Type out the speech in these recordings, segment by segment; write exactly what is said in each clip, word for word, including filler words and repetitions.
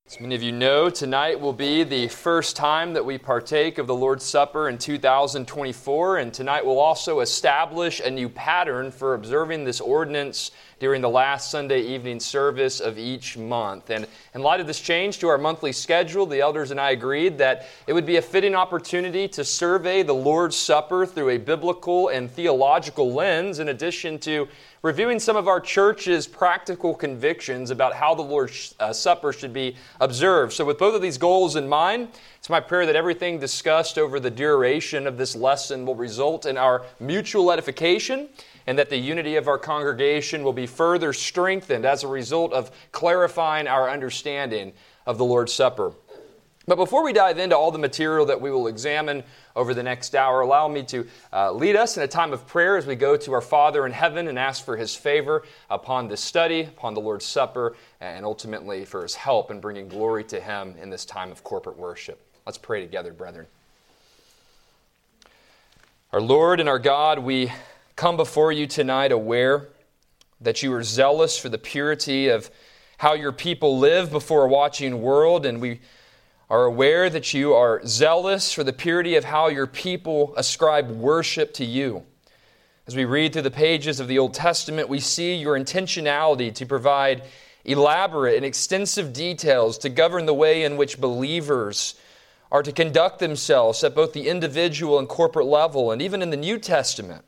As many of you know, tonight will be the first time that we partake of the Lord's Supper in two thousand twenty-four, and tonight will also establish a new pattern for observing this ordinance during the last Sunday evening service of each month. And in light of this change to our monthly schedule, the elders and I agreed that it would be a fitting opportunity to survey the Lord's Supper through a biblical and theological lens, in addition to reviewing some of our church's practical convictions about how the Lord's uh, Supper should be observed. So with both of these goals in mind, it's my prayer that everything discussed over the duration of this lesson will result in our mutual edification, and that the unity of our congregation will be further strengthened as a result of clarifying our understanding of the Lord's Supper. But before we dive into all the material that we will examine over the next hour, allow me to uh, lead us in a time of prayer as we go to our Father in heaven and ask for His favor upon this study, upon the Lord's Supper, and ultimately for His help in bringing glory to Him in this time of corporate worship. Let's pray together, brethren. Our Lord and our God, we come before you tonight aware that you are zealous for the purity of how your people live before a watching world, and we are aware that you are zealous for the purity of how your people ascribe worship to you. As we read through the pages of the Old Testament, we see your intentionality to provide elaborate and extensive details to govern the way in which believers are to conduct themselves at both the individual and corporate level. And even in the New Testament,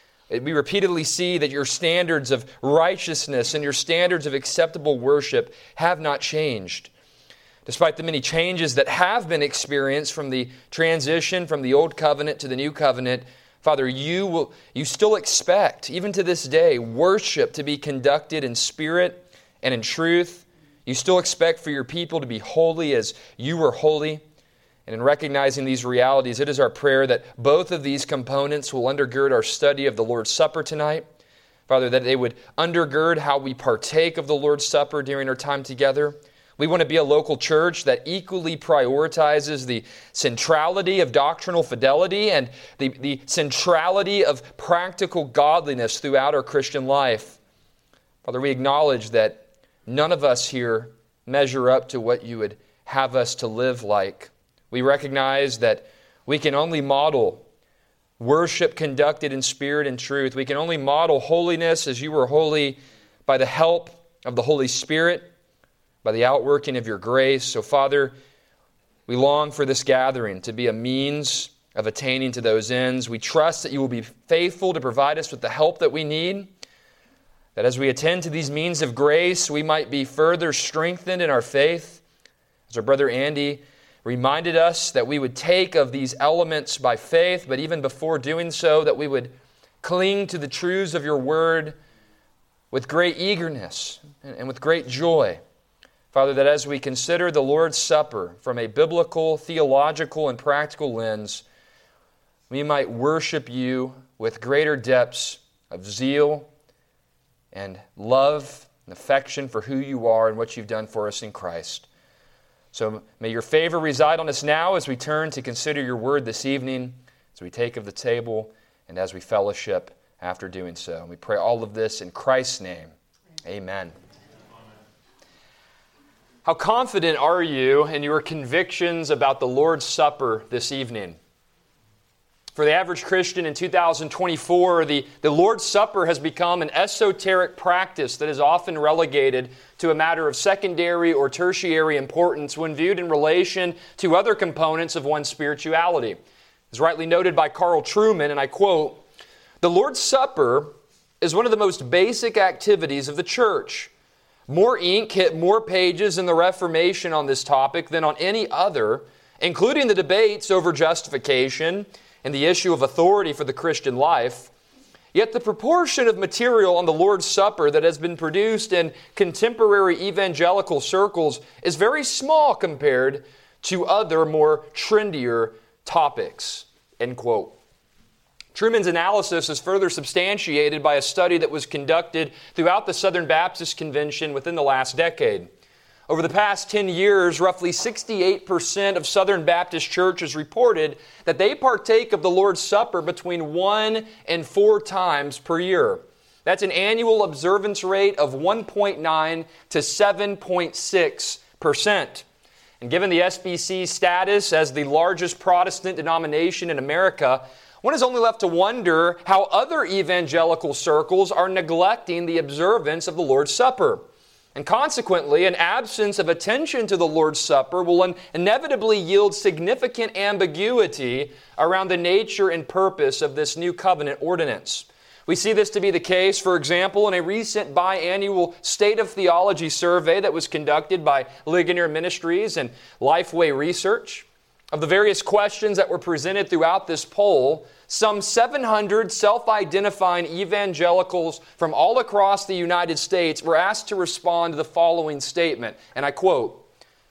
we repeatedly see that your standards of righteousness and your standards of acceptable worship have not changed. Despite the many changes that have been experienced from the transition from the Old Covenant to the New Covenant, Father, you will you still expect, even to this day, worship to be conducted in spirit and in truth. You still expect for your people to be holy as you are holy. And in recognizing these realities, it is our prayer that both of these components will undergird our study of the Lord's Supper tonight. Father, that they would undergird how we partake of the Lord's Supper during our time together. We want to be a local church that equally prioritizes the centrality of doctrinal fidelity and the, the centrality of practical godliness throughout our Christian life. Father, we acknowledge that none of us here measure up to what you would have us to live like. We recognize that we can only model worship conducted in spirit and truth. We can only model holiness as you were holy by the help of the Holy Spirit, by the outworking of your grace. So, Father, we long for this gathering to be a means of attaining to those ends. We trust that you will be faithful to provide us with the help that we need, that as we attend to these means of grace, we might be further strengthened in our faith. As our brother Andy reminded us that we would take of these elements by faith, but even before doing so, that we would cling to the truths of your word with great eagerness and with great joy. Father, that as we consider the Lord's Supper from a biblical, theological, and practical lens, we might worship you with greater depths of zeal and love and affection for who you are and what you've done for us in Christ. So may your favor reside on us now as we turn to consider your word this evening, as we take of the table, and as we fellowship after doing so. And we pray all of this in Christ's name. Amen. How confident are you in your convictions about the Lord's Supper this evening? For the average Christian in two thousand twenty-four, the, the Lord's Supper has become an esoteric practice that is often relegated to a matter of secondary or tertiary importance when viewed in relation to other components of one's spirituality. As rightly noted by Carl Trueman, and I quote, "The Lord's Supper is one of the most basic activities of the church. More ink hit more pages in the Reformation on this topic than on any other, including the debates over justification and the issue of authority for the Christian life. Yet the proportion of material on the Lord's Supper that has been produced in contemporary evangelical circles is very small compared to other more trendier topics." End quote. Trueman's analysis is further substantiated by a study that was conducted throughout the Southern Baptist Convention within the last decade. Over the past ten years, roughly sixty-eight percent of Southern Baptist churches reported that they partake of the Lord's Supper between one and four times per year. That's an annual observance rate of one point nine to seven point six percent. And given the S B C's status as the largest Protestant denomination in America, one is only left to wonder how other evangelical circles are neglecting the observance of the Lord's Supper. And consequently, an absence of attention to the Lord's Supper will in- inevitably yield significant ambiguity around the nature and purpose of this new covenant ordinance. We see this to be the case, for example, in a recent biannual State of Theology survey that was conducted by Ligonier Ministries and Lifeway Research. Of the various questions that were presented throughout this poll, some seven hundred self-identifying evangelicals from all across the United States were asked to respond to the following statement, and I quote,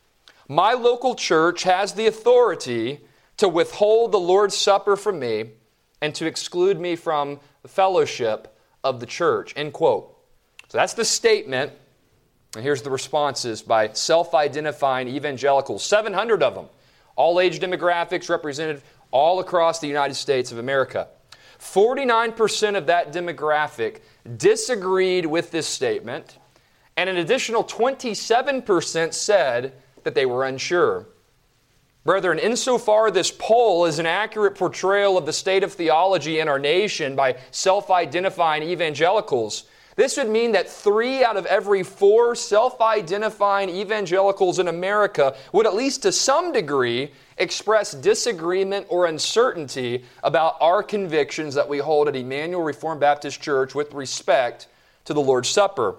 "My local church has the authority to withhold the Lord's Supper from me and to exclude me from the fellowship of the church," end quote. So that's the statement, and here's the responses by self-identifying evangelicals, seven hundred of them. All age demographics represented all across the United States of America. forty-nine percent of that demographic disagreed with this statement, and an additional twenty-seven percent said that they were unsure. Brethren, insofar this poll is an accurate portrayal of the state of theology in our nation by self-identifying evangelicals, this would mean that three out of every four self-identifying evangelicals in America would, at least to some degree, express disagreement or uncertainty about our convictions that we hold at Emmanuel Reformed Baptist Church with respect to the Lord's Supper.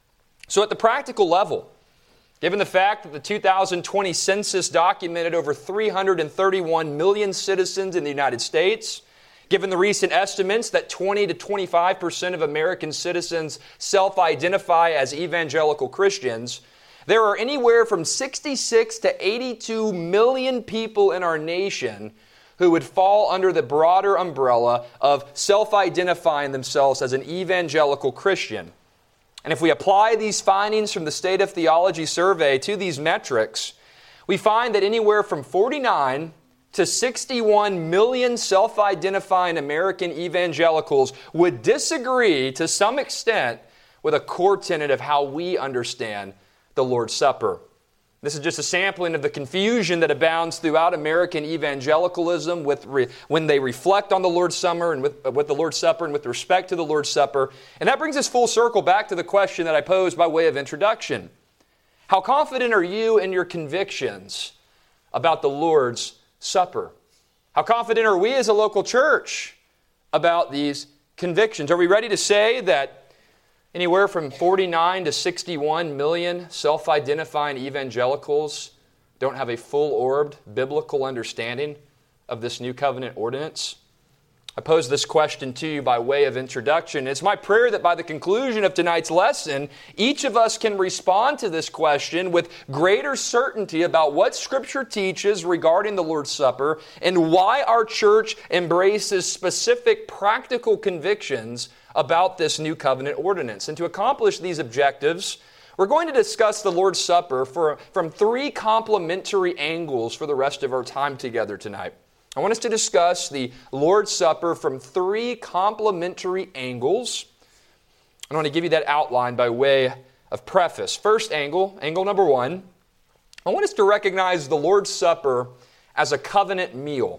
So at the practical level, given the fact that the two thousand twenty census documented over three hundred thirty-one million citizens in the United States, given the recent estimates that twenty to twenty-five percent of American citizens self-identify as evangelical Christians, there are anywhere from sixty-six to eighty-two million people in our nation who would fall under the broader umbrella of self-identifying themselves as an evangelical Christian. And if we apply these findings from the State of Theology survey to these metrics, we find that anywhere from forty-nine to sixty-one million self-identifying American evangelicals would disagree to some extent with a core tenet of how we understand the Lord's Supper. This is just a sampling of the confusion that abounds throughout American evangelicalism with re, when they reflect on the Lord's Supper and with, with the Lord's Supper and with respect to the Lord's Supper. And that brings us full circle back to the question that I posed by way of introduction. How confident are you in your convictions about the Lord's Supper? How confident are we as a local church about these convictions? Are we ready to say that anywhere from forty-nine to sixty-one million self-identifying evangelicals don't have a full-orbed biblical understanding of this new covenant ordinance? I pose this question to you by way of introduction. It's my prayer that by the conclusion of tonight's lesson, each of us can respond to this question with greater certainty about what Scripture teaches regarding the Lord's Supper and why our church embraces specific practical convictions about this new covenant ordinance. And to accomplish these objectives, we're going to discuss the Lord's Supper for, from three complementary angles for the rest of our time together tonight. I want us to discuss the Lord's Supper from three complementary angles. I want to give you that outline by way of preface. First angle, angle number one, I want us to recognize the Lord's Supper as a covenant meal.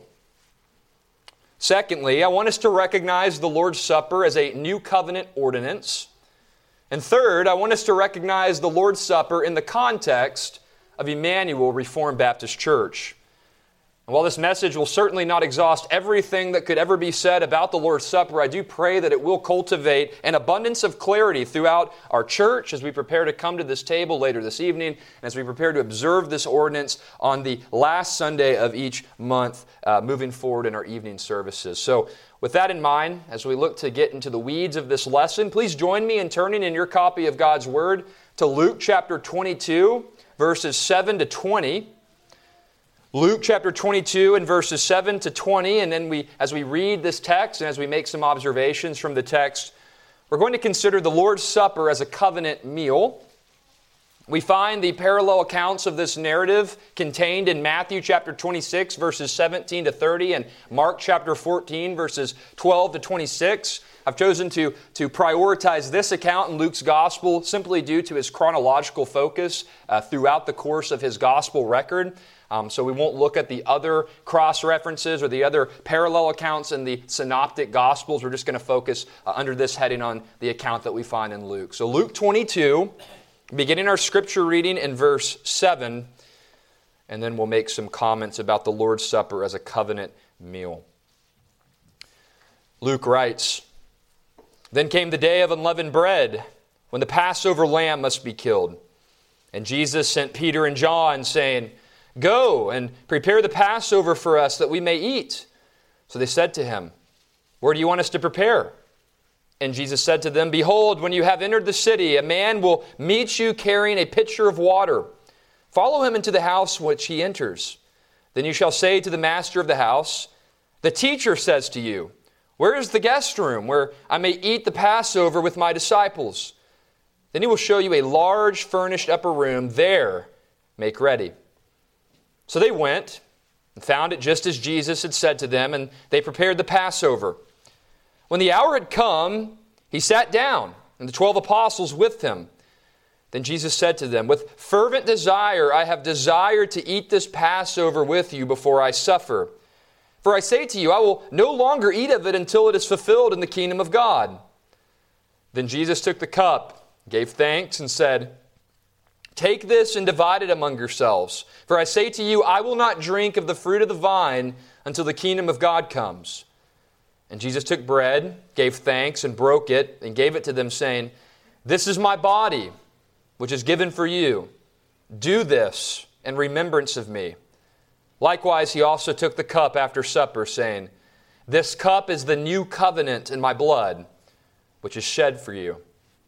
Secondly, I want us to recognize the Lord's Supper as a new covenant ordinance. And third, I want us to recognize the Lord's Supper in the context of Emmanuel Reformed Baptist Church. And while this message will certainly not exhaust everything that could ever be said about the Lord's Supper, I do pray that it will cultivate an abundance of clarity throughout our church as we prepare to come to this table later this evening and as we prepare to observe this ordinance on the last Sunday of each month uh, moving forward in our evening services. So with that in mind, as we look to get into the weeds of this lesson, please join me in turning in your copy of God's Word to Luke chapter twenty-two, verses seven to twenty. Luke chapter twenty-two and verses seven to twenty, and then we, as we read this text and as we make some observations from the text, we're going to consider the Lord's Supper as a covenant meal. We find the parallel accounts of this narrative contained in Matthew chapter twenty-six, verses seventeen to thirty, and Mark chapter fourteen, verses twelve to twenty-six. I've chosen to, to prioritize this account in Luke's gospel simply due to his chronological focus uh, throughout the course of his gospel record. Um, so we won't look at the other cross-references or the other parallel accounts in the synoptic gospels. We're just going to focus uh, under this heading on the account that we find in Luke. So Luke twenty-two, beginning our scripture reading in verse seven, and then we'll make some comments about the Lord's Supper as a covenant meal. Luke writes, "Then came the day of unleavened bread, when the Passover lamb must be killed. And Jesus sent Peter and John, saying, 'Go and prepare the Passover for us, that we may eat.' So they said to him, 'Where do you want us to prepare?' And Jesus said to them, 'Behold, when you have entered the city, a man will meet you carrying a pitcher of water. Follow him into the house which he enters. Then you shall say to the master of the house, The teacher says to you, Where is the guest room where I may eat the Passover with my disciples? Then he will show you a large furnished upper room. There make ready.' So they went and found it just as Jesus had said to them, and they prepared the Passover. When the hour had come, he sat down, and the twelve apostles with him. Then Jesus said to them, 'With fervent desire I have desired to eat this Passover with you before I suffer. For I say to you, I will no longer eat of it until it is fulfilled in the kingdom of God.' Then Jesus took the cup, gave thanks, and said, 'Take this and divide it among yourselves. For I say to you, I will not drink of the fruit of the vine until the kingdom of God comes.' And Jesus took bread, gave thanks, and broke it, and gave it to them, saying, 'This is my body, which is given for you. Do this in remembrance of me.' Likewise, he also took the cup after supper, saying, 'This cup is the new covenant in my blood, which is shed for you.'"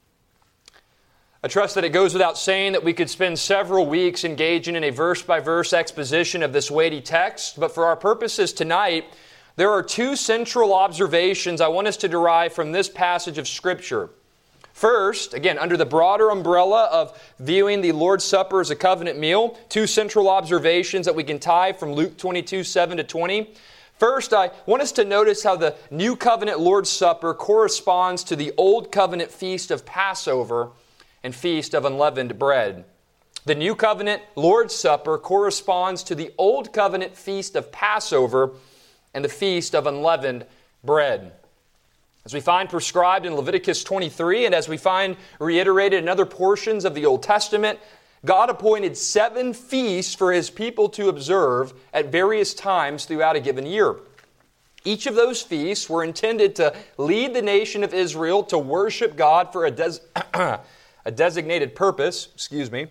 I trust that it goes without saying that we could spend several weeks engaging in a verse-by-verse exposition of this weighty text, but for our purposes tonight, there are two central observations I want us to derive from this passage of Scripture. First, again, under the broader umbrella of viewing the Lord's Supper as a covenant meal, two central observations that we can tie from Luke twenty-two, seven to twenty. First, I want us to notice how the New Covenant Lord's Supper corresponds to the Old Covenant Feast of Passover and Feast of Unleavened Bread. The New Covenant Lord's Supper corresponds to the Old Covenant Feast of Passover and the Feast of Unleavened Bread. As we find prescribed in Leviticus twenty-three, and as we find reiterated in other portions of the Old Testament, God appointed seven feasts for His people to observe at various times throughout a given year. Each of those feasts were intended to lead the nation of Israel to worship God for a, des- a designated purpose. Excuse me.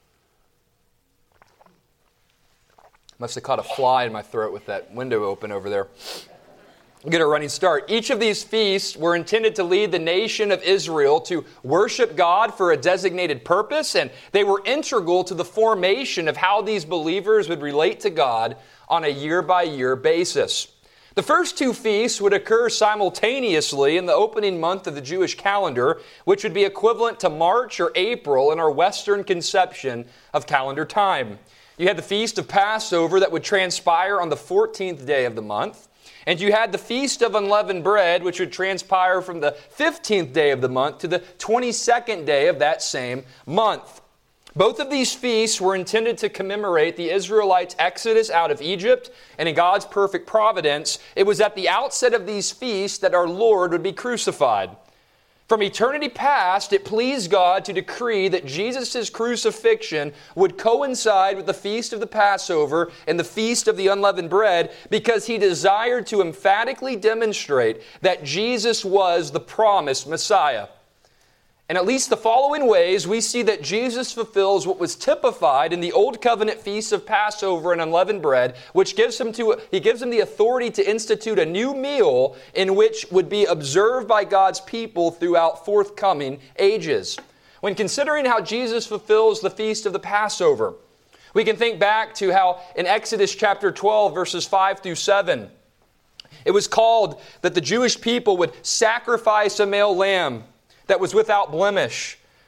Must have caught a fly in my throat with that window open over there. Get a running start. Each of these feasts were intended to lead the nation of Israel to worship God for a designated purpose, and they were integral to the formation of how these believers would relate to God on a year-by-year basis. The first two feasts would occur simultaneously in the opening month of the Jewish calendar, which would be equivalent to March or April in our Western conception of calendar time. You had the Feast of Passover that would transpire on the fourteenth day of the month. And you had the Feast of Unleavened Bread, which would transpire from the fifteenth day of the month to the twenty-second day of that same month. Both of these feasts were intended to commemorate the Israelites' exodus out of Egypt, and in God's perfect providence, it was at the outset of these feasts that our Lord would be crucified. From eternity past, it pleased God to decree that Jesus' crucifixion would coincide with the Feast of the Passover and the Feast of the Unleavened Bread because He desired to emphatically demonstrate that Jesus was the promised Messiah. In at least the following ways, we see that Jesus fulfills what was typified in the Old Covenant feasts of Passover and Unleavened Bread, which gives him to He gives him the authority to institute a new meal in which would be observed by God's people throughout forthcoming ages. When considering how Jesus fulfills the feast of the Passover, we can think back to how in Exodus chapter twelve, verses five through seven, it was called that the Jewish people would sacrifice a male lamb that was without blemish.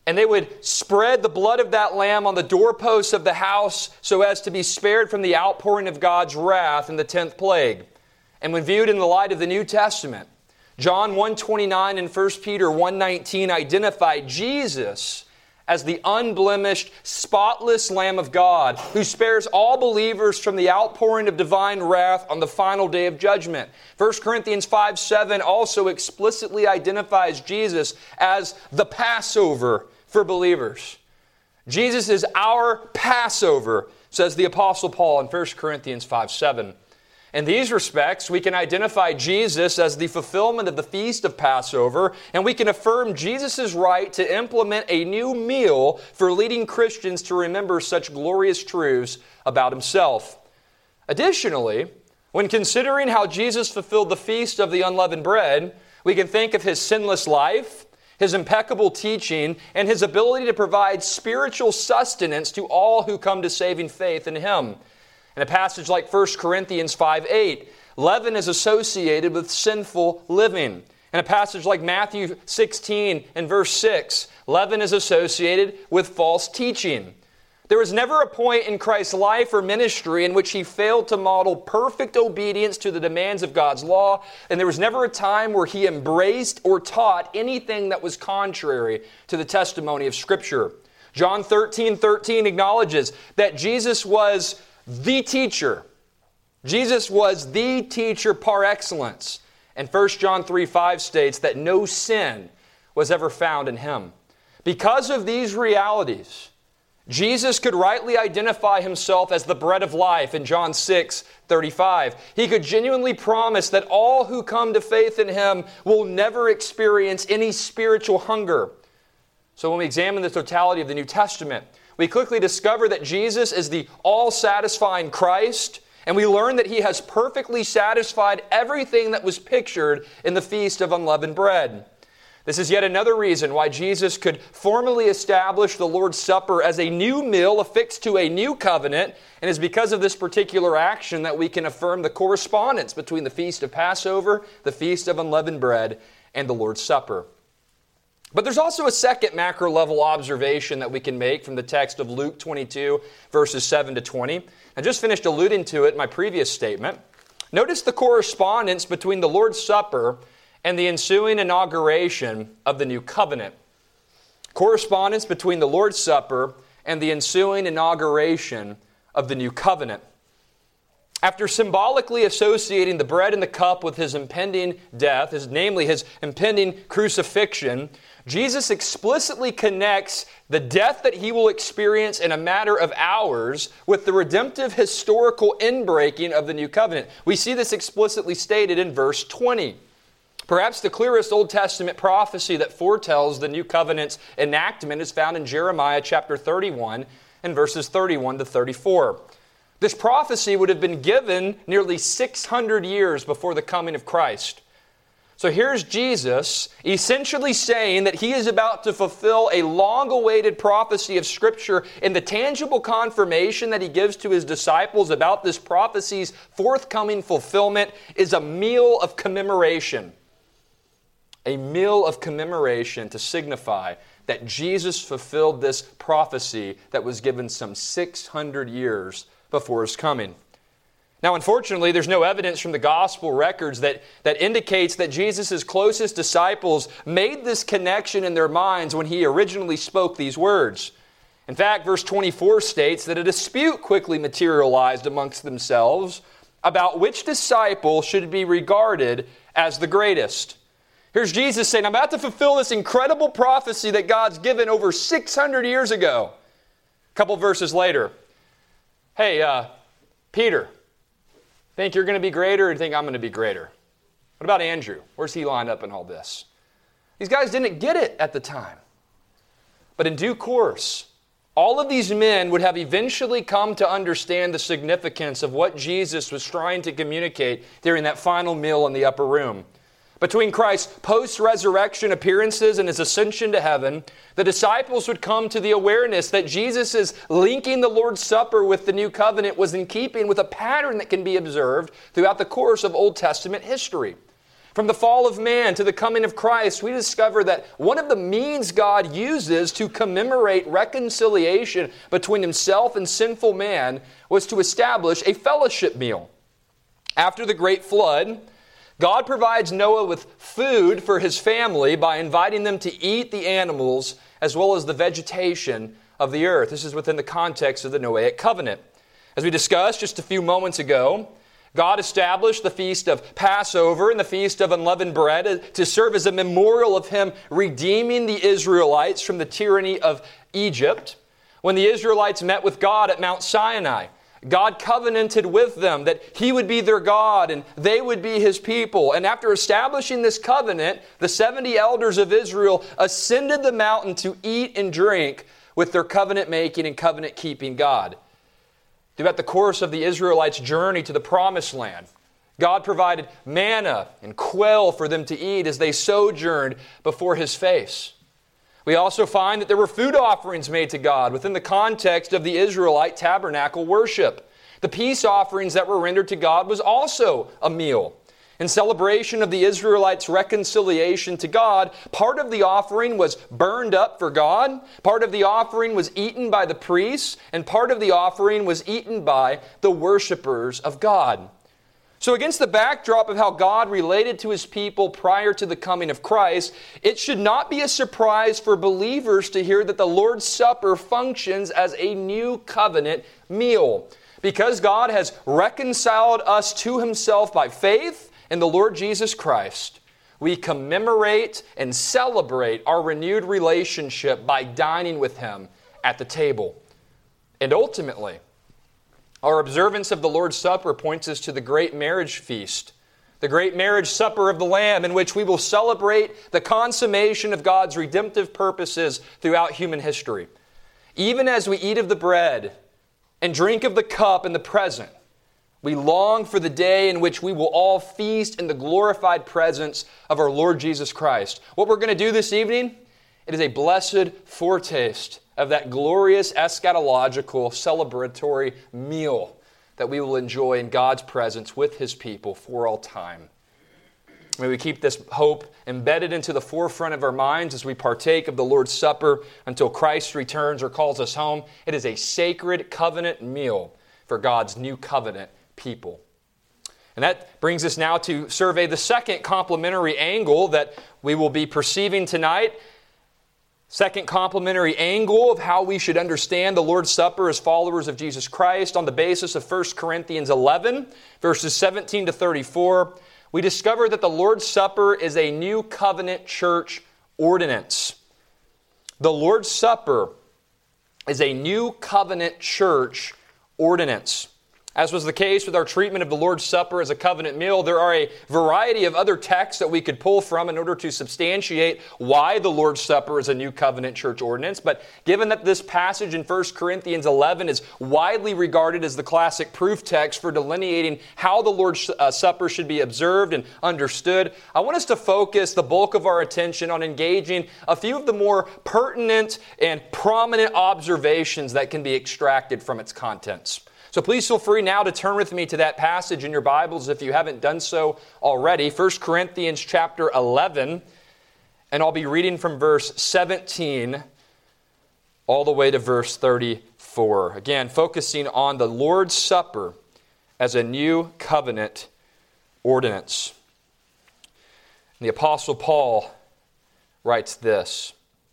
And they would spread the blood of that lamb on the doorposts of the house so as to be spared from the outpouring of God's wrath in the tenth plague. And when viewed in the light of the New Testament, John one twenty-nine and First Peter one nineteen identify Jesus as the unblemished, spotless Lamb of God who spares all believers from the outpouring of divine wrath on the final day of judgment. First Corinthians five seven also explicitly identifies Jesus as the Passover for believers. Jesus is our Passover, says the Apostle Paul in First Corinthians five seven. In these respects, we can identify Jesus as the fulfillment of the feast of Passover, and we can affirm Jesus' right to implement a new meal for leading Christians to remember such glorious truths about Himself. Additionally, when considering how Jesus fulfilled the feast of the unleavened bread, we can think of His sinless life, His impeccable teaching, and His ability to provide spiritual sustenance to all who come to saving faith in Him. In a passage like First Corinthians five eight, leaven is associated with sinful living. In a passage like Matthew sixteen and verse six, leaven is associated with false teaching. There was never a point in Christ's life or ministry in which He failed to model perfect obedience to the demands of God's law, and there was never a time where He embraced or taught anything that was contrary to the testimony of Scripture. John thirteen thirteen acknowledges that Jesus was the teacher. Jesus was the teacher par excellence. And First John three five states that no sin was ever found in Him. Because of these realities, Jesus could rightly identify Himself as the bread of life in John six thirty-five. He could genuinely promise that all who come to faith in Him will never experience any spiritual hunger. So when we examine the totality of the New Testament, we quickly discover that Jesus is the all-satisfying Christ, and we learn that He has perfectly satisfied everything that was pictured in the Feast of Unleavened Bread. This is yet another reason why Jesus could formally establish the Lord's Supper as a new meal affixed to a new covenant, and it's because of this particular action that we can affirm the correspondence between the Feast of Passover, the Feast of Unleavened Bread, and the Lord's Supper. But there's also a second macro-level observation that we can make from the text of Luke twenty-two, verses seven to twenty. I just finished alluding to it in my previous statement. Notice the correspondence between the Lord's Supper and the ensuing inauguration of the New Covenant. Correspondence between the Lord's Supper and the ensuing inauguration of the New Covenant. After symbolically associating the bread and the cup with His impending death, his, namely His impending crucifixion, Jesus explicitly connects the death that He will experience in a matter of hours with the redemptive historical inbreaking of the New Covenant. We see this explicitly stated in verse twenty. Perhaps the clearest Old Testament prophecy that foretells the New Covenant's enactment is found in Jeremiah chapter thirty-one and verses thirty-one to thirty-four. This prophecy would have been given nearly six hundred years before the coming of Christ. So here's Jesus essentially saying that He is about to fulfill a long-awaited prophecy of Scripture, and the tangible confirmation that He gives to His disciples about this prophecy's forthcoming fulfillment is a meal of commemoration. A meal of commemoration to signify that Jesus fulfilled this prophecy that was given some six hundred years before His coming. Now, unfortunately, there's no evidence from the gospel records that, that indicates that Jesus' closest disciples made this connection in their minds when He originally spoke these words. In fact, verse twenty-four states that a dispute quickly materialized amongst themselves about which disciple should be regarded as the greatest. Here's Jesus saying, I'm about to fulfill this incredible prophecy that God's given over six hundred years ago. A couple verses later, hey, uh, Peter, think you're going to be greater or think I'm going to be greater? What about Andrew? Where's he lined up in all this? These guys didn't get it at the time. But in due course, all of these men would have eventually come to understand the significance of what Jesus was trying to communicate during that final meal in the upper room. Between Christ's post-resurrection appearances and His ascension to heaven, the disciples would come to the awareness that Jesus' linking the Lord's Supper with the New Covenant was in keeping with a pattern that can be observed throughout the course of Old Testament history. From the fall of man to the coming of Christ, we discover that one of the means God uses to commemorate reconciliation between himself and sinful man was to establish a fellowship meal. After the great flood, God provides Noah with food for his family by inviting them to eat the animals as well as the vegetation of the earth. This is within the context of the Noahic covenant. As we discussed just a few moments ago, God established the feast of Passover and the feast of unleavened bread to serve as a memorial of him redeeming the Israelites from the tyranny of Egypt. When the Israelites met with God at Mount Sinai, God covenanted with them that he would be their God and they would be his people. And after establishing this covenant, the seventy elders of Israel ascended the mountain to eat and drink with their covenant-making and covenant-keeping God. Throughout the course of the Israelites' journey to the Promised Land, God provided manna and quail for them to eat as they sojourned before his face. We also find that there were food offerings made to God within the context of the Israelite tabernacle worship. The peace offerings that were rendered to God was also a meal. In celebration of the Israelites' reconciliation to God, part of the offering was burned up for God, part of the offering was eaten by the priests, and part of the offering was eaten by the worshipers of God. So against the backdrop of how God related to his people prior to the coming of Christ, it should not be a surprise for believers to hear that the Lord's Supper functions as a new covenant meal. Because God has reconciled us to himself by faith in the Lord Jesus Christ, we commemorate and celebrate our renewed relationship by dining with him at the table. And ultimately, our observance of the Lord's Supper points us to the great marriage feast, the great marriage supper of the Lamb, in which we will celebrate the consummation of God's redemptive purposes throughout human history. Even as we eat of the bread and drink of the cup in the present, we long for the day in which we will all feast in the glorified presence of our Lord Jesus Christ. What we're going to do this evening, it is a blessed foretaste of that glorious eschatological celebratory meal that we will enjoy in God's presence with his people for all time. May we keep this hope embedded into the forefront of our minds as we partake of the Lord's Supper until Christ returns or calls us home. It is a sacred covenant meal for God's new covenant people. And that brings us now to survey the second complementary angle that we will be perceiving tonight. Second complementary angle of how we should understand the Lord's Supper as followers of Jesus Christ on the basis of First Corinthians eleven, verses seventeen to thirty-four. We discover that the Lord's Supper is a new covenant church ordinance. The Lord's Supper is a new covenant church ordinance. As was the case with our treatment of the Lord's Supper as a covenant meal, there are a variety of other texts that we could pull from in order to substantiate why the Lord's Supper is a new covenant church ordinance. But given that this passage in First Corinthians eleven is widely regarded as the classic proof text for delineating how the Lord's Supper should be observed and understood, I want us to focus the bulk of our attention on engaging a few of the more pertinent and prominent observations that can be extracted from its contents. So please feel free now to turn with me to that passage in your Bibles if you haven't done so already. First Corinthians chapter eleven, and I'll be reading from verse seventeen all the way to verse thirty-four. Again, focusing on the Lord's Supper as a new covenant ordinance. And the Apostle Paul writes this: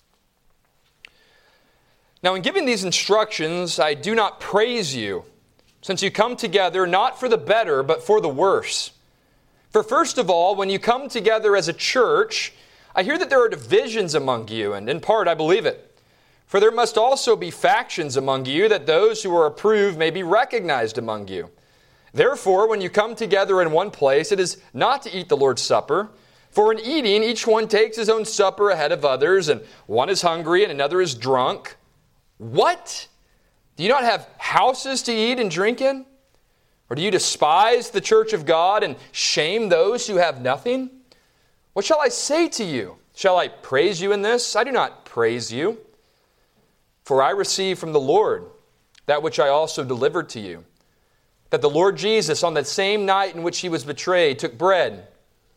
"Now in giving these instructions, I do not praise you, since you come together not for the better, but for the worse. For first of all, when you come together as a church, I hear that there are divisions among you, and in part I believe it. For there must also be factions among you, that those who are approved may be recognized among you. Therefore, when you come together in one place, it is not to eat the Lord's Supper. For in eating, each one takes his own supper ahead of others, and one is hungry and another is drunk. What? Do you not have houses to eat and drink in? Or do you despise the church of God and shame those who have nothing? What shall I say to you? Shall I praise you in this? I do not praise you. For I received from the Lord that which I also delivered to you, that the Lord Jesus, on that same night in which he was betrayed, took bread.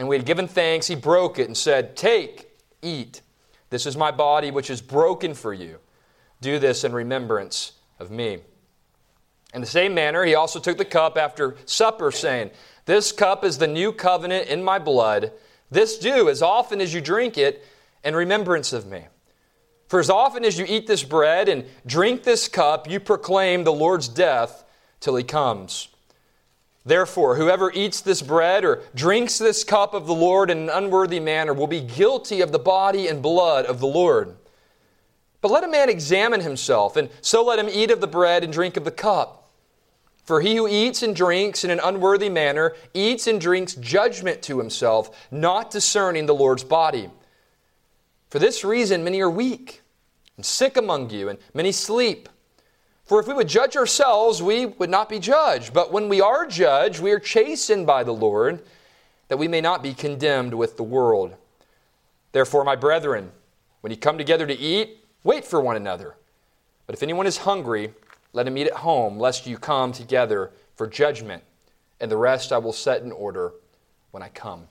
And we had given thanks, he broke it and said, "Take, eat. This is my body which is broken for you. Do this in remembrance of me." In the same manner, he also took the cup after supper, saying, "This cup is the new covenant in my blood. This do as often as you drink it in remembrance of me. For as often as you eat this bread and drink this cup, you proclaim the Lord's death till he comes. Therefore, whoever eats this bread or drinks this cup of the Lord in an unworthy manner will be guilty of the body and blood of the Lord. But let a man examine himself, and so let him eat of the bread and drink of the cup. For he who eats and drinks in an unworthy manner eats and drinks judgment to himself, not discerning the Lord's body. For this reason many are weak and sick among you, and many sleep. For if we would judge ourselves, we would not be judged. But when we are judged, we are chastened by the Lord, that we may not be condemned with the world. Therefore, my brethren, when you come together to eat, wait for one another. But if anyone is hungry, let him eat at home, lest you come together for judgment. And the rest I will set in order when I come."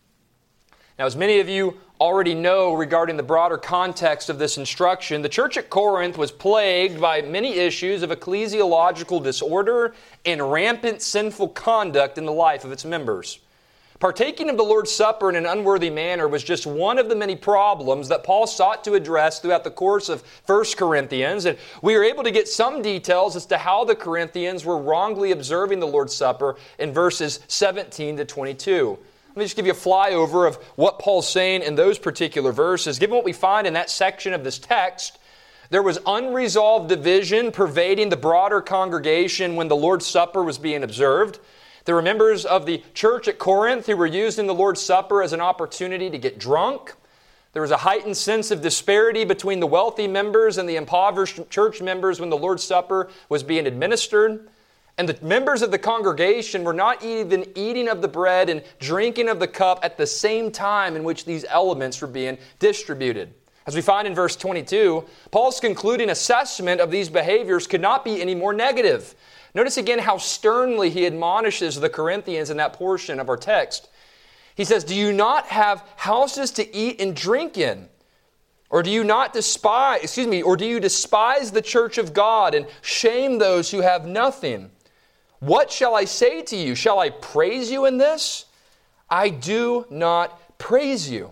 Now, as many of you already know regarding the broader context of this instruction, the church at Corinth was plagued by many issues of ecclesiological disorder and rampant sinful conduct in the life of its members. Partaking of the Lord's Supper in an unworthy manner was just one of the many problems that Paul sought to address throughout the course of First Corinthians, and we are able to get some details as to how the Corinthians were wrongly observing the Lord's Supper in verses seventeen to twenty-two. Let me just give you a flyover of what Paul's saying in those particular verses. Given what we find in that section of this text, there was unresolved division pervading the broader congregation when the Lord's Supper was being observed. There were members of the church at Corinth who were using the Lord's Supper as an opportunity to get drunk. There was a heightened sense of disparity between the wealthy members and the impoverished church members when the Lord's Supper was being administered. And the members of the congregation were not even eating of the bread and drinking of the cup at the same time in which these elements were being distributed. As we find in verse twenty-two, Paul's concluding assessment of these behaviors could not be any more negative. Notice again how sternly he admonishes the Corinthians in that portion of our text. He says, "Do you not have houses to eat and drink in? Or do you not despise, excuse me, or do you despise the church of God and shame those who have nothing? What shall I say to you? Shall I praise you in this? I do not praise you."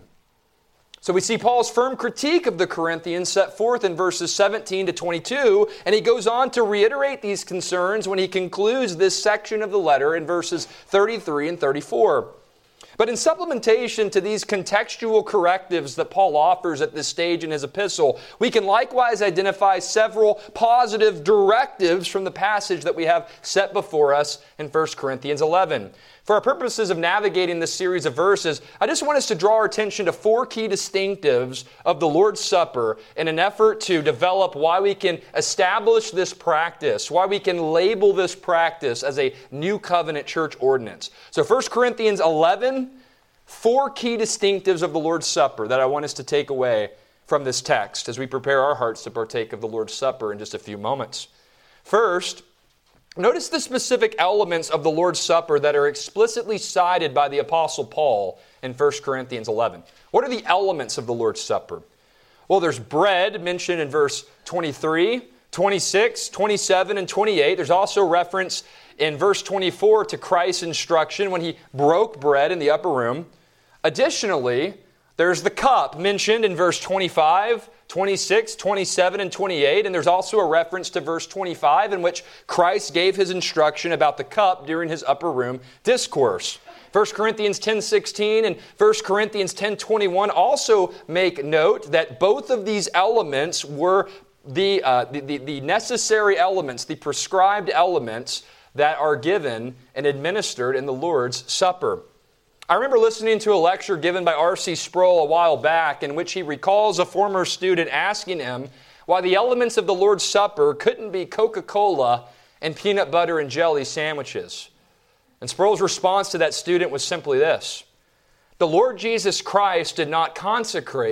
So we see Paul's firm critique of the Corinthians set forth in verses seventeen to twenty-two, and he goes on to reiterate these concerns when he concludes this section of the letter in verses thirty-three and thirty-four. But in supplementation to these contextual correctives that Paul offers at this stage in his epistle, we can likewise identify several positive directives from the passage that we have set before us in First Corinthians eleven. For our purposes of navigating this series of verses, I just want us to draw our attention to four key distinctives of the Lord's Supper in an effort to develop why we can establish this practice, why we can label this practice as a new covenant church ordinance. So First Corinthians eleven, four key distinctives of the Lord's Supper that I want us to take away from this text as we prepare our hearts to partake of the Lord's Supper in just a few moments. First, notice the specific elements of the Lord's Supper that are explicitly cited by the Apostle Paul in First Corinthians eleven. What are the elements of the Lord's Supper? Well, there's bread mentioned in verse twenty-three, twenty-six, twenty-seven, and twenty-eight. There's also reference in verse twenty-four to Christ's instruction when he broke bread in the upper room. Additionally, there's the cup mentioned in verse twenty-five, twenty-six, twenty-seven, and twenty-eight. And there's also a reference to verse twenty-five in which Christ gave his instruction about the cup during his upper room discourse. First Corinthians ten sixteen and First Corinthians ten twenty-one also make note that both of these elements were the, uh, the, the, the necessary elements, the prescribed elements that are given and administered in the Lord's Supper. I remember listening to a lecture given by R C Sproul a while back in which he recalls a former student asking him why the elements of the Lord's Supper couldn't be Coca-Cola and peanut butter and jelly sandwiches. And Sproul's response to that student was simply this: the Lord Jesus Christ did not consecrate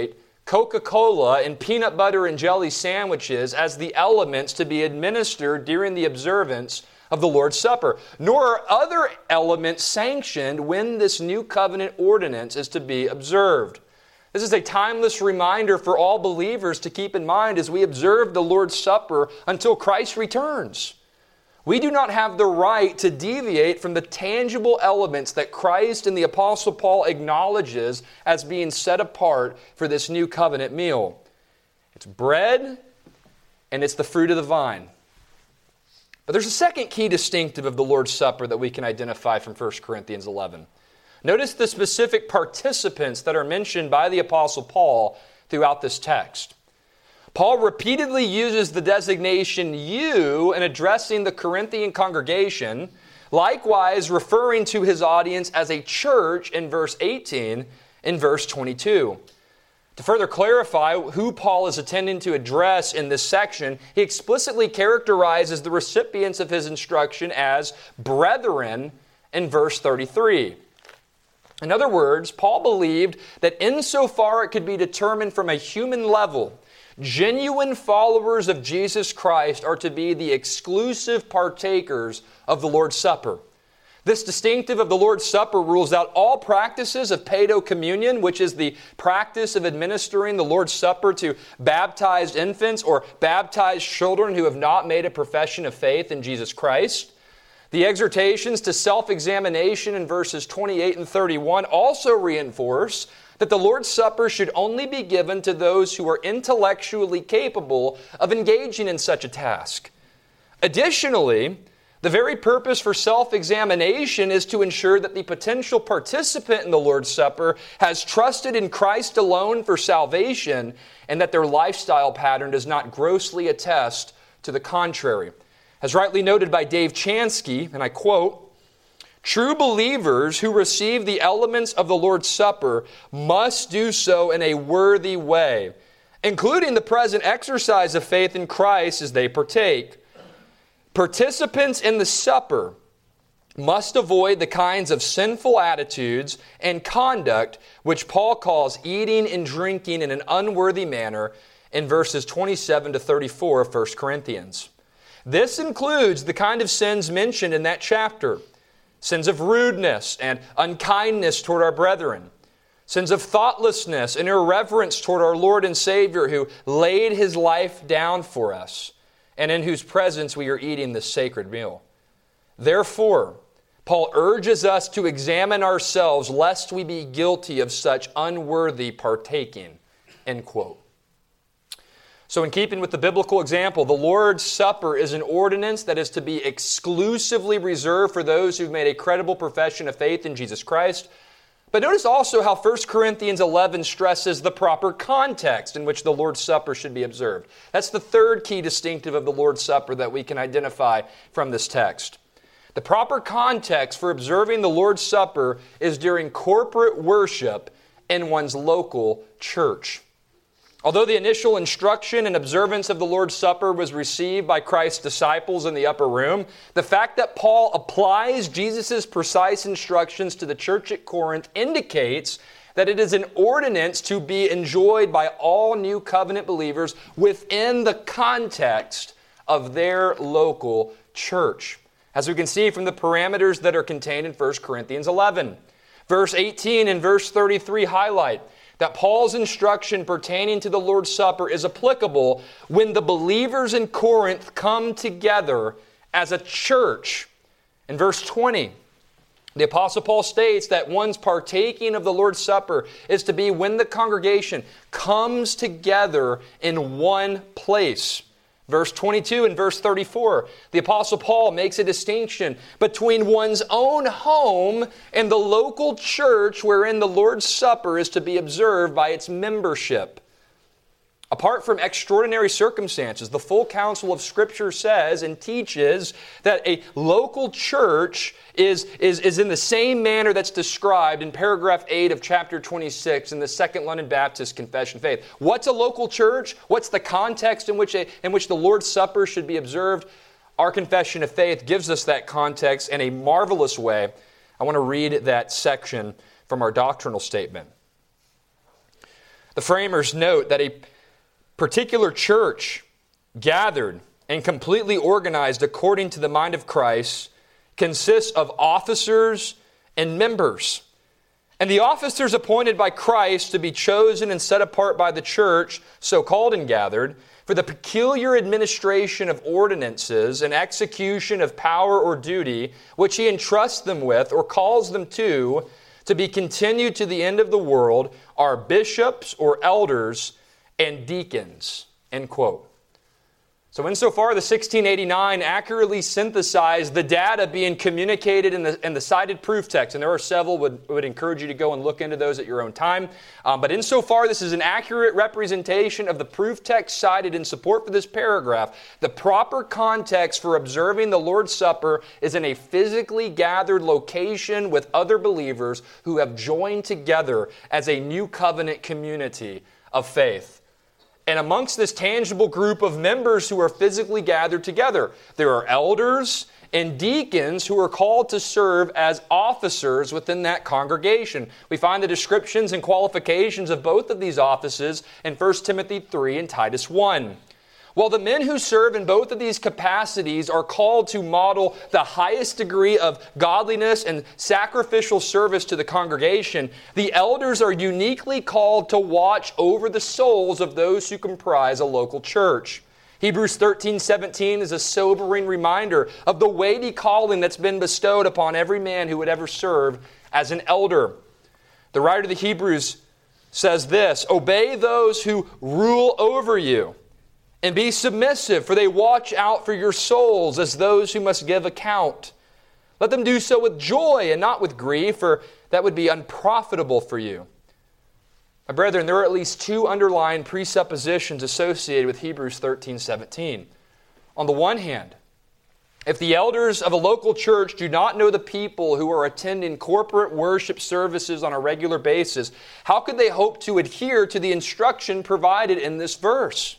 Coca-Cola, and peanut butter and jelly sandwiches as the elements to be administered during the observance of the Lord's Supper, nor are other elements sanctioned when this new covenant ordinance is to be observed. This is a timeless reminder for all believers to keep in mind as we observe the Lord's Supper until Christ returns. We do not have the right to deviate from the tangible elements that Christ and the Apostle Paul acknowledges as being set apart for this new covenant meal. It's bread and it's the fruit of the vine. But there's a second key distinctive of the Lord's Supper that we can identify from First Corinthians eleven. Notice the specific participants that are mentioned by the Apostle Paul throughout this text. Paul repeatedly uses the designation you in addressing the Corinthian congregation, likewise referring to his audience as a church in verse eighteen and verse twenty-two. To further clarify who Paul is intending to address in this section, he explicitly characterizes the recipients of his instruction as brethren in verse thirty-three. In other words, Paul believed that insofar it could be determined from a human level, genuine followers of Jesus Christ are to be the exclusive partakers of the Lord's Supper. This distinctive of the Lord's Supper rules out all practices of paedo communion, which is the practice of administering the Lord's Supper to baptized infants or baptized children who have not made a profession of faith in Jesus Christ. The exhortations to self-examination in verses twenty-eight and thirty-one also reinforce that the Lord's Supper should only be given to those who are intellectually capable of engaging in such a task. Additionally, the very purpose for self-examination is to ensure that the potential participant in the Lord's Supper has trusted in Christ alone for salvation and that their lifestyle pattern does not grossly attest to the contrary. As rightly noted by Dave Chansky, and I quote, "True believers who receive the elements of the Lord's Supper must do so in a worthy way, including the present exercise of faith in Christ as they partake. Participants in the supper must avoid the kinds of sinful attitudes and conduct which Paul calls eating and drinking in an unworthy manner in verses twenty-seven to thirty-four of First Corinthians. This includes the kind of sins mentioned in that chapter. Sins of rudeness and unkindness toward our brethren. Sins of thoughtlessness and irreverence toward our Lord and Savior who laid His life down for us and in whose presence we are eating this sacred meal. Therefore, Paul urges us to examine ourselves lest we be guilty of such unworthy partaking." End quote. So in keeping with the biblical example, the Lord's Supper is an ordinance that is to be exclusively reserved for those who've made a credible profession of faith in Jesus Christ. But notice also how First Corinthians eleven stresses the proper context in which the Lord's Supper should be observed. That's the third key distinctive of the Lord's Supper that we can identify from this text. The proper context for observing the Lord's Supper is during corporate worship in one's local church. Although the initial instruction and observance of the Lord's Supper was received by Christ's disciples in the upper room, the fact that Paul applies Jesus' precise instructions to the church at Corinth indicates that it is an ordinance to be enjoyed by all new covenant believers within the context of their local church, as we can see from the parameters that are contained in First Corinthians eleven. Verse eighteen and verse thirty-three highlight that Paul's instruction pertaining to the Lord's Supper is applicable when the believers in Corinth come together as a church. In verse twenty, the Apostle Paul states that one's partaking of the Lord's Supper is to be when the congregation comes together in one place. Verse twenty-two and verse thirty-four, the Apostle Paul makes a distinction between one's own home and the local church wherein the Lord's Supper is to be observed by its membership. Apart from extraordinary circumstances, the full counsel of Scripture says and teaches that a local church is, is, is in the same manner that's described in paragraph eight of chapter twenty-six in the Second London Baptist Confession of Faith. What's a local church? What's the context in which, a, in which the Lord's Supper should be observed? Our Confession of Faith gives us that context in a marvelous way. I want to read that section from our doctrinal statement. The framers note that a particular church gathered and completely organized according to the mind of Christ consists of officers and members. And the officers appointed by Christ to be chosen and set apart by the church, so called and gathered, for the peculiar administration of ordinances and execution of power or duty, which he entrusts them with or calls them to, to be continued to the end of the world, are bishops or elders and deacons. End quote. So insofar, the sixteen eighty-nine accurately synthesized the data being communicated in the, in the cited proof text, and there are several, would, would encourage you to go and look into those at your own time. Um, but insofar, this is an accurate representation of the proof text cited in support for this paragraph. The proper context for observing the Lord's Supper is in a physically gathered location with other believers who have joined together as a new covenant community of faith. And amongst this tangible group of members who are physically gathered together, there are elders and deacons who are called to serve as officers within that congregation. We find the descriptions and qualifications of both of these offices in First Timothy three and Titus one. While the men who serve in both of these capacities are called to model the highest degree of godliness and sacrificial service to the congregation, the elders are uniquely called to watch over the souls of those who comprise a local church. Hebrews thirteen seventeen is a sobering reminder of the weighty calling that's been bestowed upon every man who would ever serve as an elder. The writer of the Hebrews says this, "Obey those who rule over you, and be submissive, for they watch out for your souls as those who must give account. Let them do so with joy and not with grief, for that would be unprofitable for you." My brethren, there are at least two underlying presuppositions associated with Hebrews thirteen seventeen. On the one hand, if the elders of a local church do not know the people who are attending corporate worship services on a regular basis, how could they hope to adhere to the instruction provided in this verse?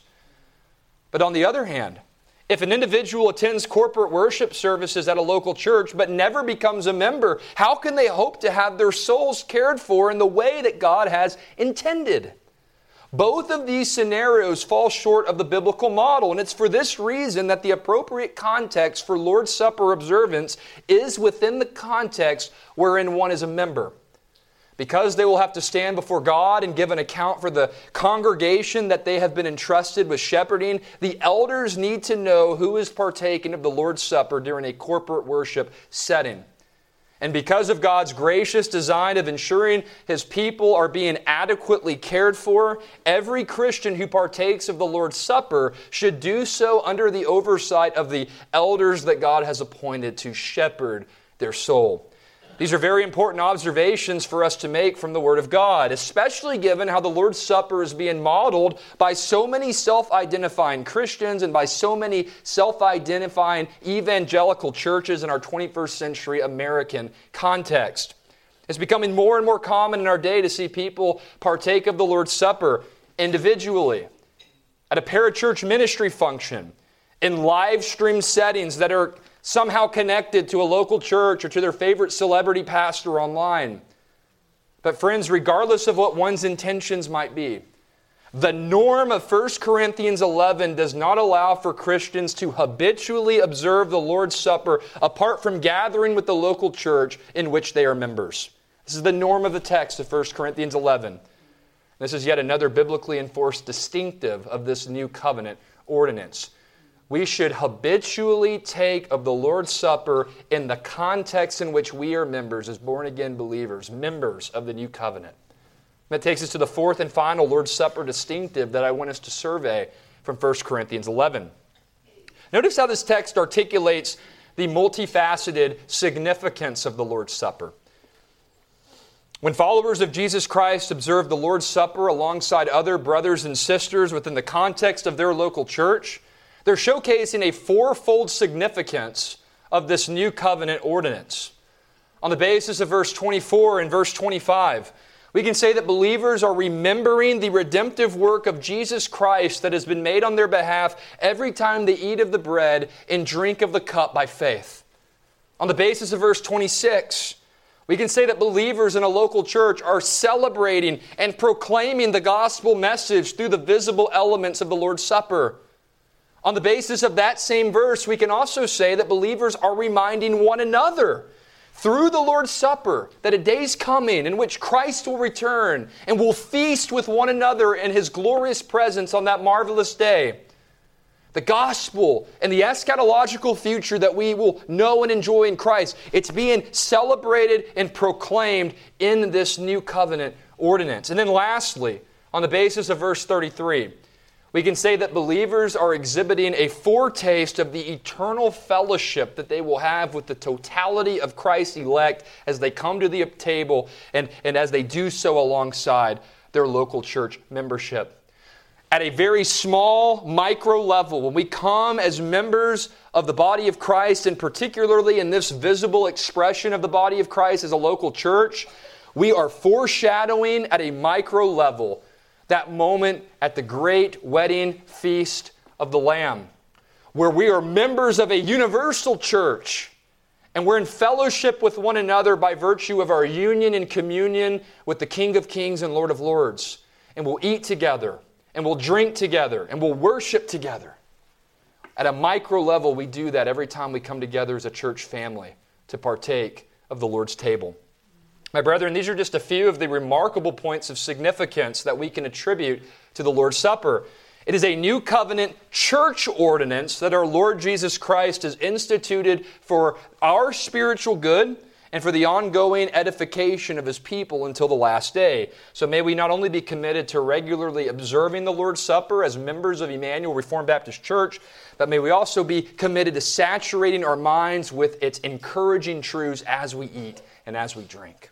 But on the other hand, if an individual attends corporate worship services at a local church but never becomes a member, how can they hope to have their souls cared for in the way that God has intended? Both of these scenarios fall short of the biblical model, and it's for this reason that the appropriate context for Lord's Supper observance is within the context wherein one is a member. Because they will have to stand before God and give an account for the congregation that they have been entrusted with shepherding, the elders need to know who is partaking of the Lord's Supper during a corporate worship setting. And because of God's gracious design of ensuring His people are being adequately cared for, every Christian who partakes of the Lord's Supper should do so under the oversight of the elders that God has appointed to shepherd their soul. These are very important observations for us to make from the Word of God, especially given how the Lord's Supper is being modeled by so many self-identifying Christians and by so many self-identifying evangelical churches in our twenty-first century American context. It's becoming more and more common in our day to see people partake of the Lord's Supper individually, at a parachurch ministry function, in live stream settings that are somehow connected to a local church or to their favorite celebrity pastor online. But friends, regardless of what one's intentions might be, the norm of First Corinthians eleven does not allow for Christians to habitually observe the Lord's Supper apart from gathering with the local church in which they are members. This is the norm of the text of First Corinthians eleven. This is yet another biblically enforced distinctive of this new covenant ordinance. We should habitually take of the Lord's Supper in the context in which we are members as born-again believers, members of the new covenant. That takes us to the fourth and final Lord's Supper distinctive that I want us to survey from First Corinthians eleven. Notice how this text articulates the multifaceted significance of the Lord's Supper. When followers of Jesus Christ observe the Lord's Supper alongside other brothers and sisters within the context of their local church, they're showcasing a fourfold significance of this new covenant ordinance. On the basis of verse twenty-four and verse twenty-five, we can say that believers are remembering the redemptive work of Jesus Christ that has been made on their behalf every time they eat of the bread and drink of the cup by faith. On the basis of verse twenty-six, We can say that believers in a local church are celebrating and proclaiming the gospel message through the visible elements of the Lord's Supper. On the basis of that same verse, we can also say that believers are reminding one another through the Lord's Supper that a day's coming in which Christ will return and will feast with one another in His glorious presence on that marvelous day. The gospel and the eschatological future that we will know and enjoy in Christ, it's being celebrated and proclaimed in this new covenant ordinance. And then lastly, on the basis of verse thirty-three, we can say that believers are exhibiting a foretaste of the eternal fellowship that they will have with the totality of Christ's elect as they come to the table and, and as they do so alongside their local church membership. At a very small, micro level, when we come as members of the body of Christ, and particularly in this visible expression of the body of Christ as a local church, we are foreshadowing at a micro level that moment at the great wedding feast of the Lamb, where we are members of a universal church, and we're in fellowship with one another by virtue of our union and communion with the King of Kings and Lord of Lords. And we'll eat together, and we'll drink together, and we'll worship together. At a micro level, we do that every time we come together as a church family to partake of the Lord's table. My brethren, these are just a few of the remarkable points of significance that we can attribute to the Lord's Supper. It is a new covenant church ordinance that our Lord Jesus Christ has instituted for our spiritual good and for the ongoing edification of His people until the last day. So may we not only be committed to regularly observing the Lord's Supper as members of Emmanuel Reformed Baptist Church, but may we also be committed to saturating our minds with its encouraging truths as we eat and as we drink.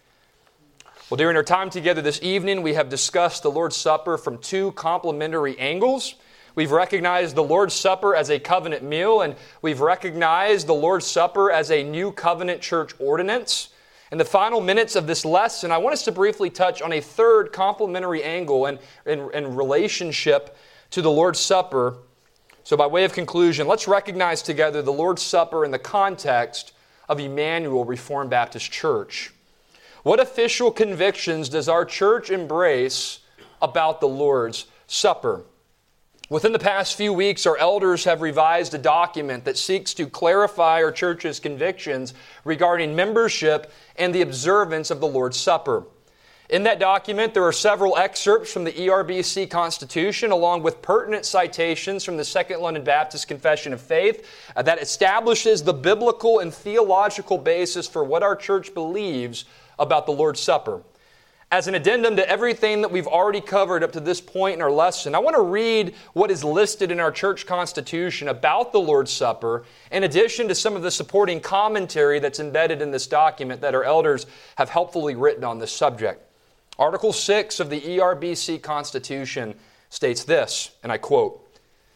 Well, during our time together this evening, we have discussed the Lord's Supper from two complementary angles. We've recognized the Lord's Supper as a covenant meal, and we've recognized the Lord's Supper as a new covenant church ordinance. In the final minutes of this lesson, I want us to briefly touch on a third complementary angle in, in, in relationship to the Lord's Supper. So by way of conclusion, let's recognize together the Lord's Supper in the context of Emmanuel Reformed Baptist Church. What official convictions does our church embrace about the Lord's Supper? Within the past few weeks, our elders have revised a document that seeks to clarify our church's convictions regarding membership and the observance of the Lord's Supper. In that document, there are several excerpts from the E R B C Constitution, along with pertinent citations from the Second London Baptist Confession of Faith, uh, that establishes the biblical and theological basis for what our church believes about the Lord's Supper. As an addendum to everything that we've already covered up to this point in our lesson, I want to read what is listed in our church constitution about the Lord's Supper, in addition to some of the supporting commentary that's embedded in this document that our elders have helpfully written on this subject. Article six of the E R B C Constitution states this, and I quote,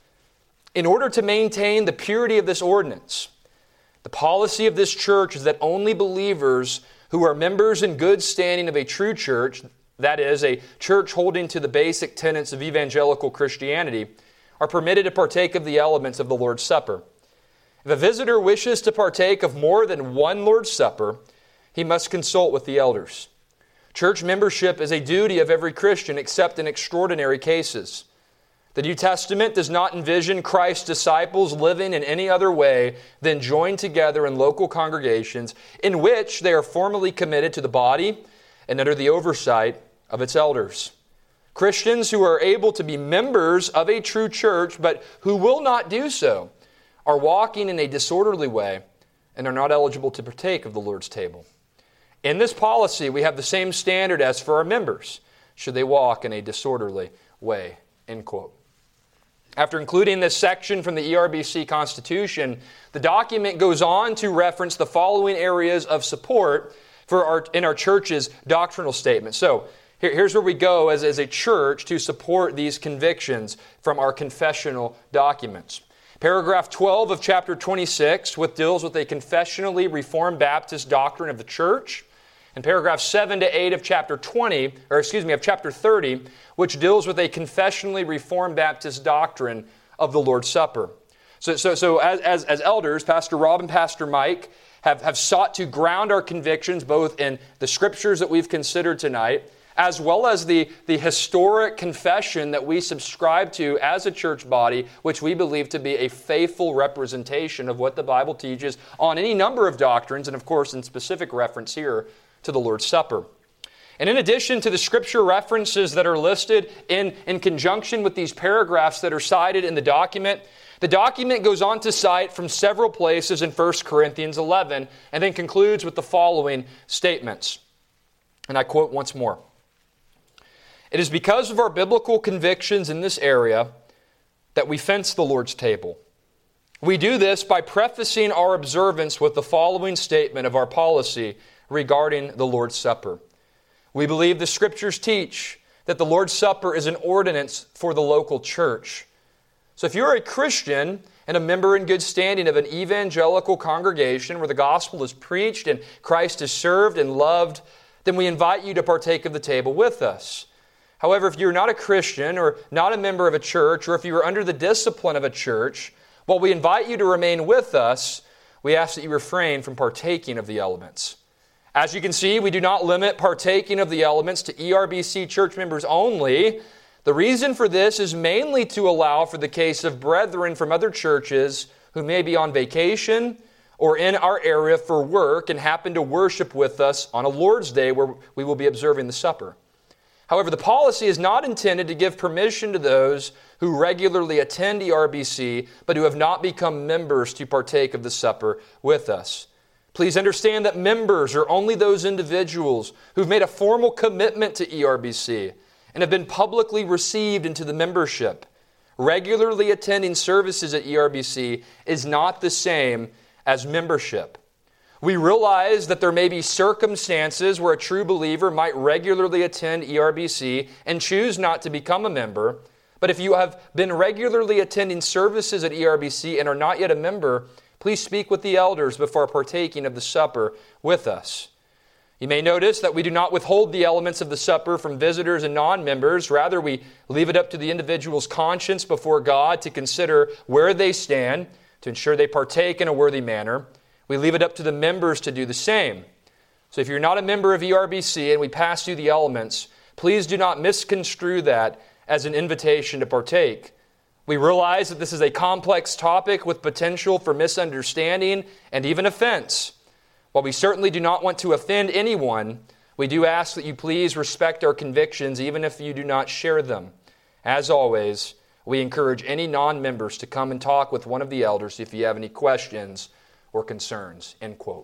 "In order to maintain the purity of this ordinance, the policy of this church is that only believers who are members in good standing of a true church, that is, a church holding to the basic tenets of evangelical Christianity, are permitted to partake of the elements of the Lord's Supper. If a visitor wishes to partake of more than one Lord's Supper, he must consult with the elders. Church membership is a duty of every Christian except in extraordinary cases. The New Testament does not envision Christ's disciples living in any other way than joined together in local congregations in which they are formally committed to the body and under the oversight of its elders. Christians who are able to be members of a true church but who will not do so are walking in a disorderly way and are not eligible to partake of the Lord's table. In this policy, we have the same standard as for our members, should they walk in a disorderly way." End quote. After including this section from the E R B C Constitution, the document goes on to reference the following areas of support for our, in our church's doctrinal statement. So here, here's where we go as, as a church to support these convictions from our confessional documents. Paragraph twelve of chapter twenty-six, which deals with a confessionally Reformed Baptist doctrine of the church. And paragraph seven to eight of chapter twenty, or excuse me, of chapter thirty, which deals with a confessionally Reformed Baptist doctrine of the Lord's Supper. So, so, so as, as, as elders, Pastor Rob and Pastor Mike have, have sought to ground our convictions both in the scriptures that we've considered tonight, as well as the, the historic confession that we subscribe to as a church body, which we believe to be a faithful representation of what the Bible teaches on any number of doctrines, and of course in specific reference here to the Lord's Supper. And in addition to the scripture references that are listed in, in conjunction with these paragraphs that are cited in the document, the document goes on to cite from several places in First Corinthians eleven and then concludes with the following statements. And I quote once more. It is because of our biblical convictions in this area that we fence the Lord's table. We do this by prefacing our observance with the following statement of our policy regarding the Lord's Supper. We believe the Scriptures teach that the Lord's Supper is an ordinance for the local church. So if you're a Christian and a member in good standing of an evangelical congregation where the gospel is preached and Christ is served and loved, then we invite you to partake of the table with us. However, if you're not a Christian or not a member of a church, or if you are under the discipline of a church, while we invite you to remain with us, we ask that you refrain from partaking of the elements. As you can see, we do not limit partaking of the elements to E R B C church members only. The reason for this is mainly to allow for the case of brethren from other churches who may be on vacation or in our area for work and happen to worship with us on a Lord's Day where we will be observing the supper. However, the policy is not intended to give permission to those who regularly attend E R B C but who have not become members to partake of the supper with us. Please understand that members are only those individuals who've made a formal commitment to E R B C and have been publicly received into the membership. Regularly attending services at E R B C is not the same as membership. We realize that there may be circumstances where a true believer might regularly attend E R B C and choose not to become a member. But if you have been regularly attending services at E R B C and are not yet a member, please speak with the elders before partaking of the supper with us. You may notice that we do not withhold the elements of the supper from visitors and non-members. Rather, we leave it up to the individual's conscience before God to consider where they stand to ensure they partake in a worthy manner. We leave it up to the members to do the same. So if you're not a member of E R B C and we pass you the elements, please do not misconstrue that as an invitation to partake. We realize that this is a complex topic with potential for misunderstanding and even offense. While we certainly do not want to offend anyone, we do ask that you please respect our convictions even if you do not share them. As always, we encourage any non-members to come and talk with one of the elders if you have any questions or concerns, end quote.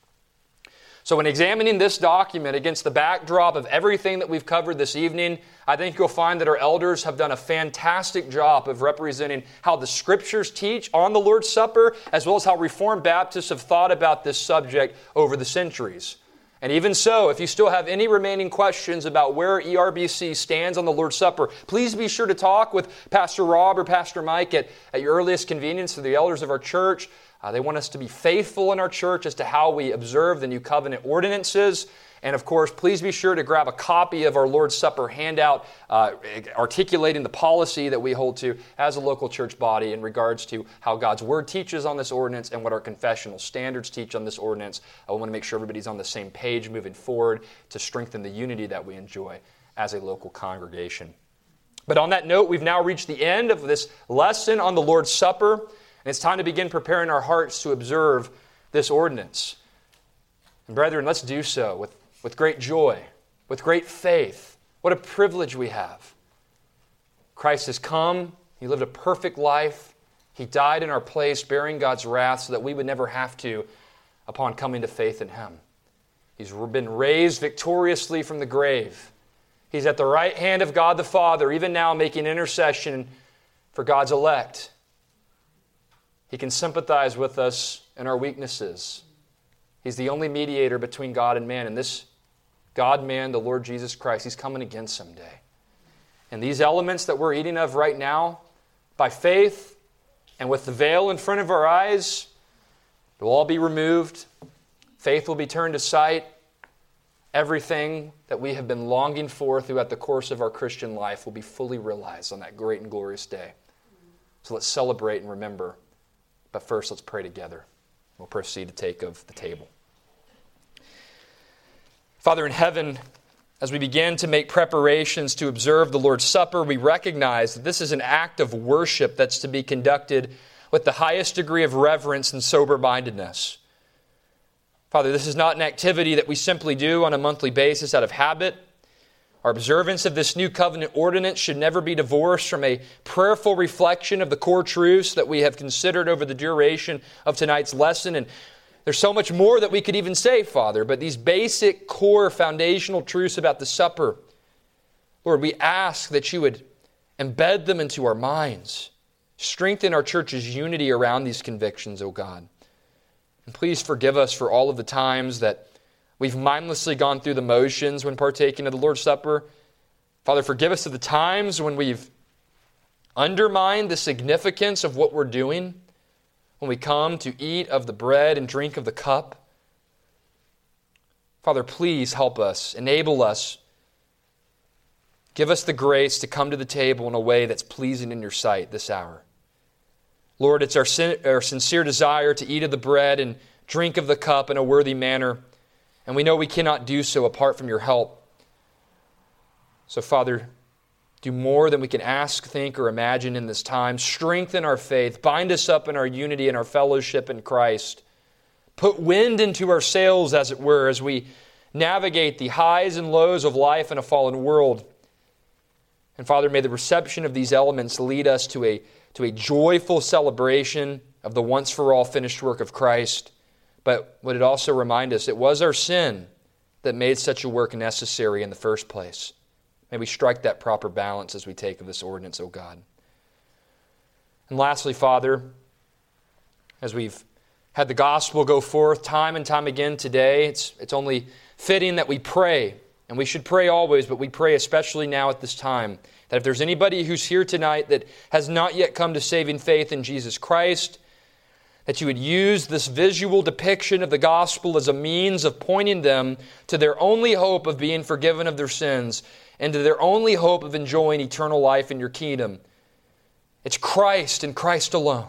So in examining this document against the backdrop of everything that we've covered this evening, I think you'll find that our elders have done a fantastic job of representing how the Scriptures teach on the Lord's Supper, as well as how Reformed Baptists have thought about this subject over the centuries. And even so, if you still have any remaining questions about where E R B C stands on the Lord's Supper, please be sure to talk with Pastor Rob or Pastor Mike at, at your earliest convenience, to the elders of our church. Uh, they want us to be faithful in our church as to how we observe the new covenant ordinances. And of course, please be sure to grab a copy of our Lord's Supper handout uh, articulating the policy that we hold to as a local church body in regards to how God's Word teaches on this ordinance and what our confessional standards teach on this ordinance. I want to make sure everybody's on the same page moving forward to strengthen the unity that we enjoy as a local congregation. But on that note, we've now reached the end of this lesson on the Lord's Supper. And it's time to begin preparing our hearts to observe this ordinance. And brethren, let's do so with, with great joy, with great faith. What a privilege we have. Christ has come. He lived a perfect life. He died in our place, bearing God's wrath so that we would never have to upon coming to faith in Him. He's been raised victoriously from the grave. He's at the right hand of God the Father, even now making intercession for God's elect. He can sympathize with us in our weaknesses. He's the only mediator between God and man. And this God-man, the Lord Jesus Christ, He's coming again someday. And these elements that we're eating of right now, by faith and with the veil in front of our eyes, it will all be removed. Faith will be turned to sight. Everything that we have been longing for throughout the course of our Christian life will be fully realized on that great and glorious day. So let's celebrate and remember But first, let's pray together. We'll proceed to take of the table. Father in heaven, as we begin to make preparations to observe the Lord's Supper, we recognize that this is an act of worship that's to be conducted with the highest degree of reverence and sober-mindedness. Father, this is not an activity that we simply do on a monthly basis out of habit. Our observance of this new covenant ordinance should never be divorced from a prayerful reflection of the core truths that we have considered over the duration of tonight's lesson. And there's so much more that we could even say, Father, but these basic core foundational truths about the supper, Lord, we ask that you would embed them into our minds. Strengthen our church's unity around these convictions, O God. And please forgive us for all of the times that we've mindlessly gone through the motions when partaking of the Lord's Supper. Father, forgive us of the times when we've undermined the significance of what we're doing when we come to eat of the bread and drink of the cup. Father, please help us, enable us. Give us the grace to come to the table in a way that's pleasing in your sight this hour. Lord, it's our, sin- our sincere desire to eat of the bread and drink of the cup in a worthy manner, and we know we cannot do so apart from your help. So, Father, do more than we can ask, think, or imagine in this time. Strengthen our faith. Bind us up in our unity and our fellowship in Christ. Put wind into our sails, as it were, as we navigate the highs and lows of life in a fallen world. And Father, may the reception of these elements lead us to a, to a joyful celebration of the once-for-all finished work of Christ. But would it also remind us it was our sin that made such a work necessary in the first place. May we strike that proper balance as we take of this ordinance, O God. And lastly, Father, as we've had the gospel go forth time and time again today, it's, it's only fitting that we pray. And we should pray always, but we pray especially now at this time, that if there's anybody who's here tonight that has not yet come to saving faith in Jesus Christ, that you would use this visual depiction of the gospel as a means of pointing them to their only hope of being forgiven of their sins and to their only hope of enjoying eternal life in your kingdom. It's Christ and Christ alone.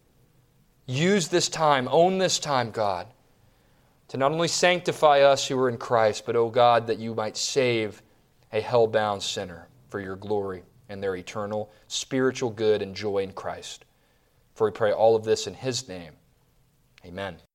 Use this time, own this time, God, to not only sanctify us who are in Christ, but, O God, that you might save a hell-bound sinner for your glory and their eternal spiritual good and joy in Christ. For we pray all of this in His name. Amen.